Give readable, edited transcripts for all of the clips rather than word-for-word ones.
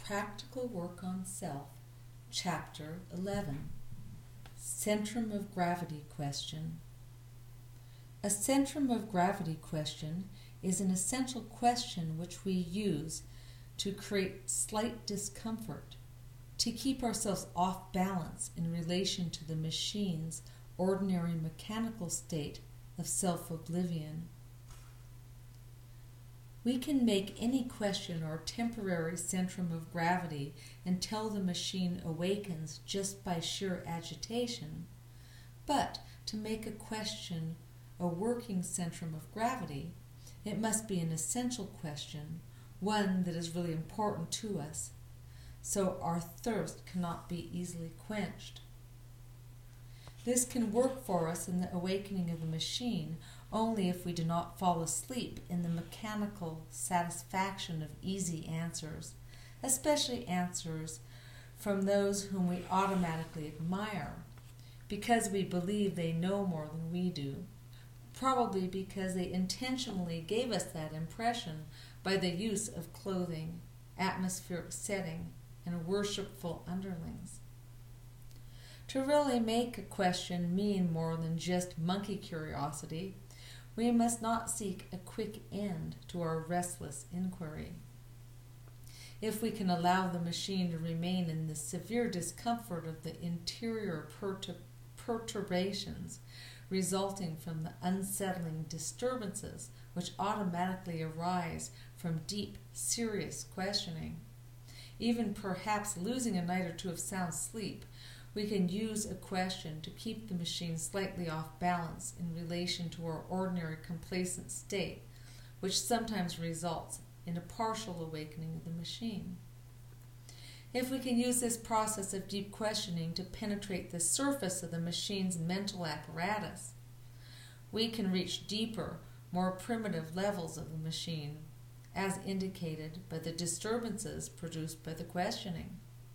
Practical Work on Self, Chapter 11, Centrum of Gravity Question. A centrum of gravity question is an essential question which we use to create slight discomfort, to keep ourselves off balance in relation to the machine's ordinary mechanical state of self-oblivion. We can make any question or temporary centrum of gravity until the machine awakens just by sheer agitation, but to make a question a working centrum of gravity, it must be an essential question, one that is really important to us, so our thirst cannot be easily quenched. This can work for us in the awakening of the machine only if we do not fall asleep in the mechanical satisfaction of easy answers, especially answers from those whom we automatically admire, because we believe they know more than we do, probably because they intentionally gave us that impression by the use of clothing, atmospheric setting, and worshipful underlings. To really make a question mean more than just monkey curiosity, we must not seek a quick end to our restless inquiry. If we can allow the machine to remain in the severe discomfort of the interior perturbations resulting from the unsettling disturbances which automatically arise from deep, serious questioning, even perhaps losing a night or two of sound sleep, we can use a question to keep the machine slightly off balance in relation to our ordinary complacent state, which sometimes results in a partial awakening of the machine. If we can use this process of deep questioning to penetrate the surface of the machine's mental apparatus, we can reach deeper, more primitive levels of the machine, as indicated by the disturbances produced by the questioning.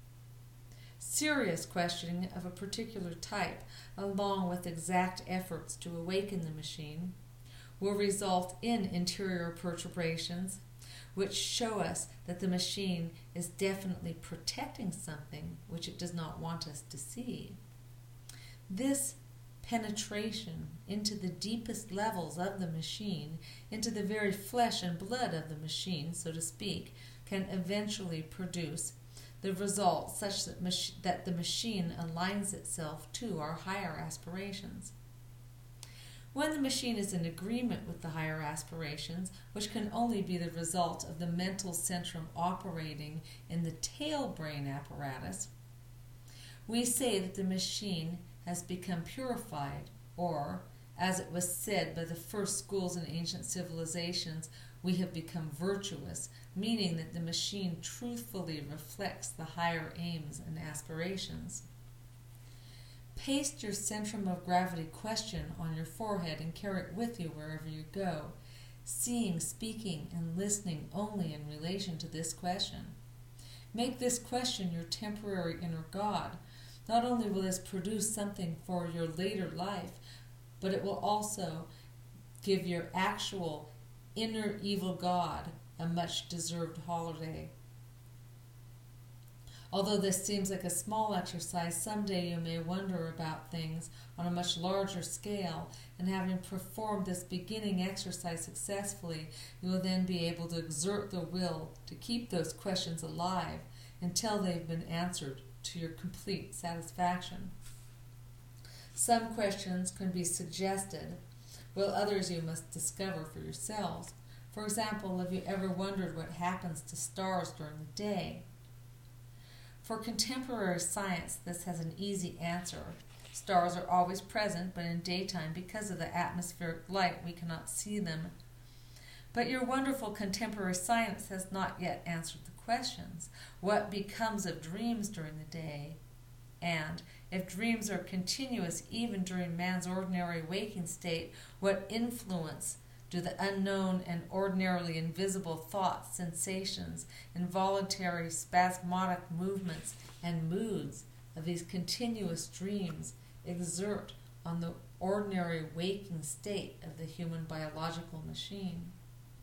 Serious questioning of a particular type, along with exact efforts to awaken the machine, will result in interior perturbations which show us that the machine is definitely protecting something which it does not want us to see. This penetration into the deepest levels of the machine, into the very flesh and blood of the machine, so to speak, can eventually produce the result such that the machine aligns itself to our higher aspirations. When the machine is in agreement with the higher aspirations, which can only be the result of the mental centrum operating in the tail brain apparatus, we say that the machine has become purified, or, as it was said by the first schools in ancient civilizations, we have become virtuous, meaning that the machine truthfully reflects the higher aims and aspirations. Paste your centrum of gravity question on your forehead and carry it with you wherever you go, seeing, speaking, and listening only in relation to this question. Make this question your temporary inner God. Not only will this produce something for your later life, but it will also give your actual inner evil God a much-deserved holiday. Although this seems like a small exercise, someday you may wonder about things on a much larger scale, and having performed this beginning exercise successfully, you will then be able to exert the will to keep those questions alive until they've been answered to your complete satisfaction. Some questions can be suggested, while others you must discover for yourselves. For example, have you ever wondered what happens to stars during the day? For contemporary science, this has an easy answer. Stars are always present, but in daytime, because of the atmospheric light, we cannot see them. But your wonderful contemporary science has not yet answered the questions. What becomes of dreams during the day? And if dreams are continuous even during man's ordinary waking state, what influence do the unknown and ordinarily invisible thoughts, sensations, involuntary spasmodic movements, and moods of these continuous dreams exert on the ordinary waking state of the human biological machine?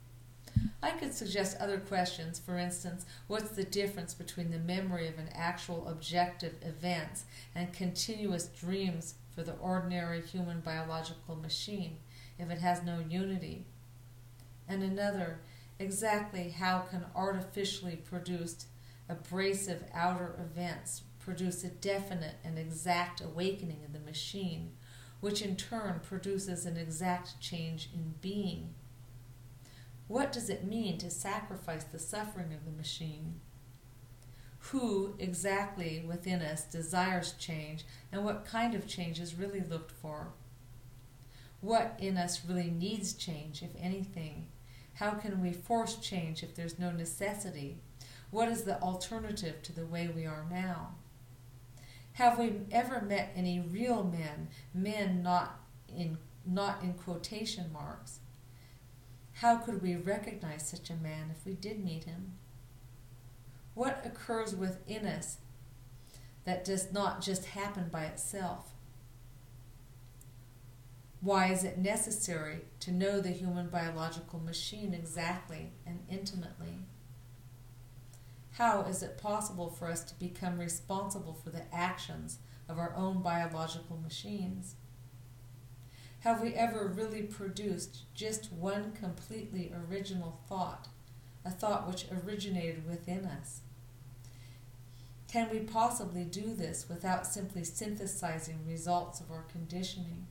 I could suggest other questions. For instance, what's the difference between the memory of an actual objective event and continuous dreams for the ordinary human biological machine if it has no unity? And another, exactly how can artificially produced abrasive outer events produce a definite and exact awakening of the machine, which in turn produces an exact change in being? What does it mean to sacrifice the suffering of the machine? Who exactly within us desires change, and what kind of change is really looked for? What in us really needs change, if anything? How can we force change if there's no necessity? What is the alternative to the way we are now? Have we ever met any real men not in quotation marks? How could we recognize such a man if we did meet him? What occurs within us that does not just happen by itself? Why is it necessary to know the human biological machine exactly and intimately? How is it possible for us to become responsible for the actions of our own biological machines? Have we ever really produced just one completely original thought, a thought which originated within us? Can we possibly do this without simply synthesizing results of our conditioning?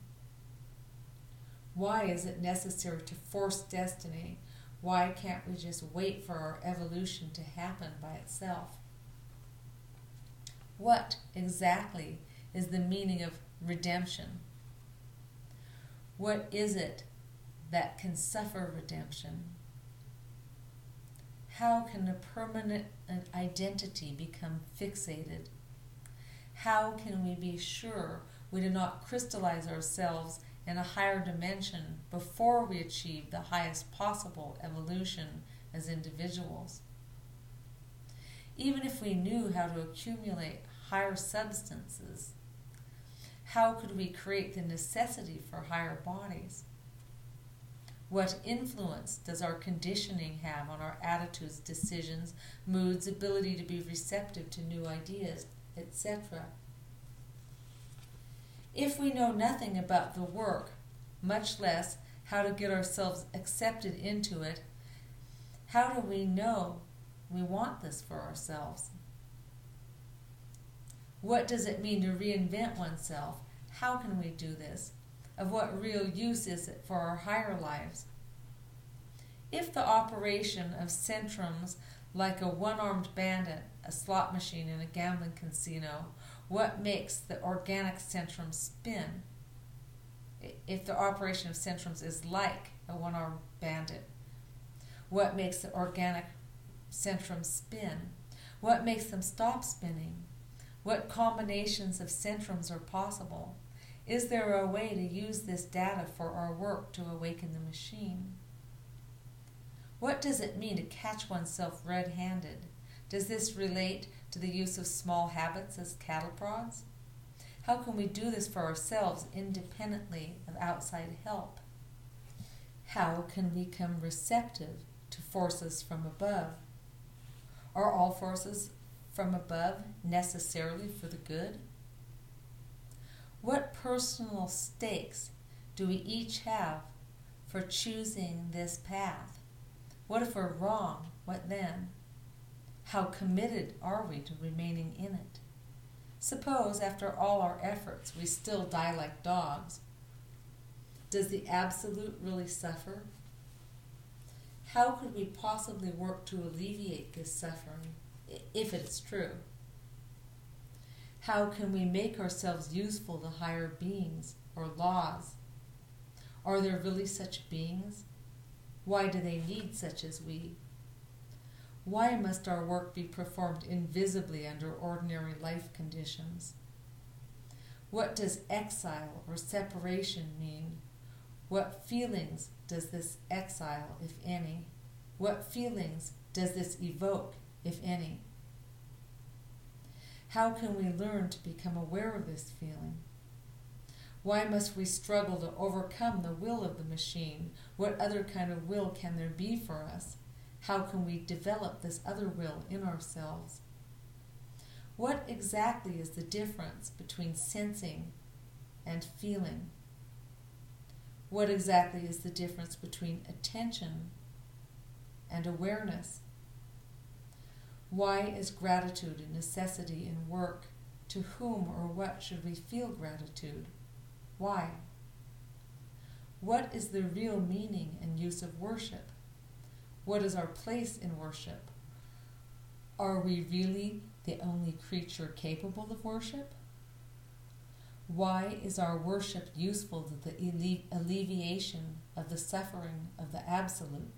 Why is it necessary to force destiny? Why can't we just wait for our evolution to happen by itself? What exactly is the meaning of redemption? What is it that can suffer redemption? How can a permanent identity become fixated? How can we be sure we do not crystallize ourselves in a higher dimension before we achieve the highest possible evolution as individuals? Even if we knew how to accumulate higher substances, how could we create the necessity for higher bodies? What influence does our conditioning have on our attitudes, decisions, moods, ability to be receptive to new ideas, etc.? If we know nothing about the work, much less how to get ourselves accepted into it, how do we know we want this for ourselves? What does it mean to reinvent oneself? How can we do this? Of what real use is it for our higher lives? If the operation of centrums like a one-armed bandit, a slot machine in a gambling casino, what makes the organic centrum spin? If the operation of centrums is like a one-armed bandit, what makes the organic centrum spin? What makes them stop spinning? What combinations of centrums are possible? Is there a way to use this data for our work to awaken the machine? What does it mean to catch oneself red-handed? Does this relate to the use of small habits as cattle prods? How can we do this for ourselves independently of outside help? How can we become receptive to forces from above? Are all forces from above necessarily for the good? What personal stakes do we each have for choosing this path? What if we're wrong? What then? How committed are we to remaining in it? Suppose, after all our efforts, we still die like dogs. Does the Absolute really suffer? How could we possibly work to alleviate this suffering, if it's true? How can we make ourselves useful to higher beings or laws? Are there really such beings? Why do they need such as we? Why must our work be performed invisibly under ordinary life conditions? What does exile or separation mean? What feelings does this exile, if any? What feelings does this evoke, if any? How can we learn to become aware of this feeling? Why must we struggle to overcome the will of the machine? What other kind of will can there be for us? How can we develop this other will in ourselves? What exactly is the difference between sensing and feeling? What exactly is the difference between attention and awareness? Why is gratitude a necessity in work? To whom or what should we feel gratitude? Why? What is the real meaning and use of worship? What is our place in worship? Are we really the only creature capable of worship? Why is our worship useful to the alleviation of the suffering of the Absolute?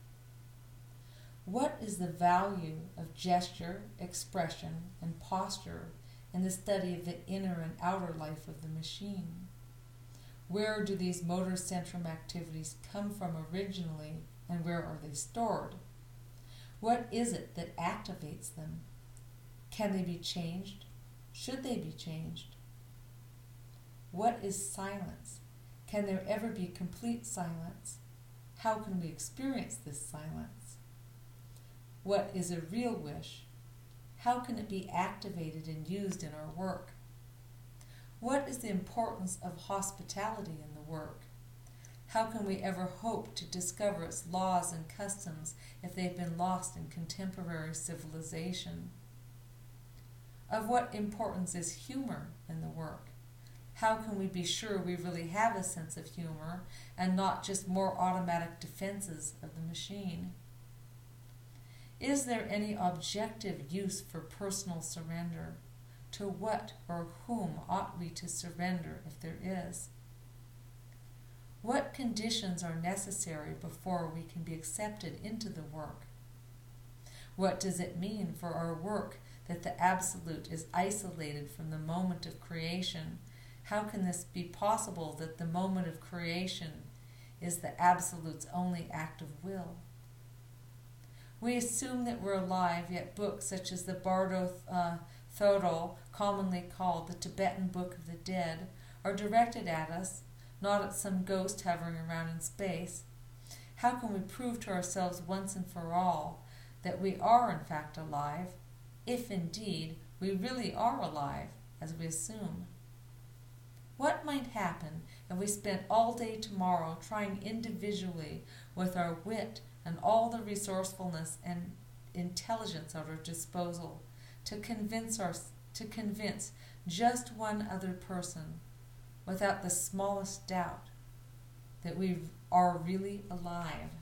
What is the value of gesture, expression, and posture in the study of the inner and outer life of the machine? Where do these motor centrum activities come from originally, and where are they stored? What is it that activates them? Can they be changed? Should they be changed? What is silence? Can there ever be complete silence? How can we experience this silence? What is a real wish? How can it be activated and used in our work? What is the importance of hospitality in the work? How can we ever hope to discover its laws and customs if they've been lost in contemporary civilization? Of what importance is humor in the work? How can we be sure we really have a sense of humor and not just more automatic defenses of the machine? Is there any objective use for personal surrender? To what or whom ought we to surrender if there is? What conditions are necessary before we can be accepted into the work? What does it mean for our work that the Absolute is isolated from the moment of creation? How can this be possible that the moment of creation is the Absolute's only act of will? We assume that we're alive, yet books such as the Bardo Thodol, commonly called the Tibetan Book of the Dead, are directed at us, not at some ghost hovering around in space. How can we prove to ourselves once and for all that we are in fact alive, if indeed we really are alive, as we assume? What might happen if we spent all day tomorrow trying individually with our wit and all the resourcefulness and intelligence at our disposal to convince just one other person without the smallest doubt that we are really alive?